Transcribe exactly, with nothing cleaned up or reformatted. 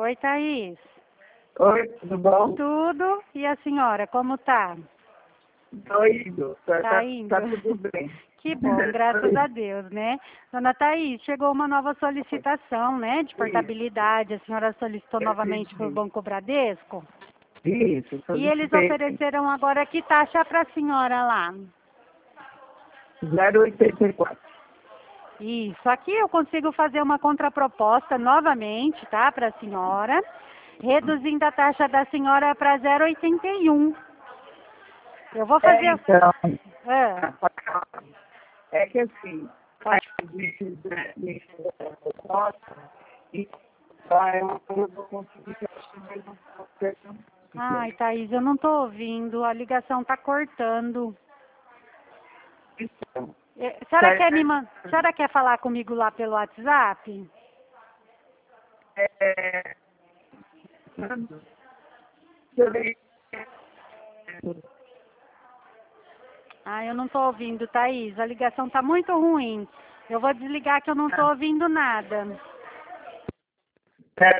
Oi, Thaís. Oi, tudo bom? Tudo. E a senhora, como tá? Tô indo. Tá, Tá tá, indo? tá tudo bem. Que bom, graças a Deus, né? Dona Thaís, chegou uma nova solicitação, né, de portabilidade. A senhora solicitou novamente para o Banco Bradesco. Isso, E eles solicitei ofereceram agora que taxa para a senhora lá? zero oitenta e quatro. Isso, aqui eu consigo fazer uma contraproposta novamente, tá, para a senhora, reduzindo a taxa da senhora para zero vírgula oitenta e um. Eu vou É, fazer... então, Ah, é que assim, pode... me fizeram proposta e só eu não vou conseguir fechar. Ai, Thaís, eu não estou ouvindo, a ligação tá cortando. Então, Eh, A senhora quer me man... a senhora quer falar comigo lá pelo WhatsApp? é, eu dei- Ah, eu não estou ouvindo, Thaís, a ligação tá muito ruim. Eu vou desligar que eu não estou ouvindo nada.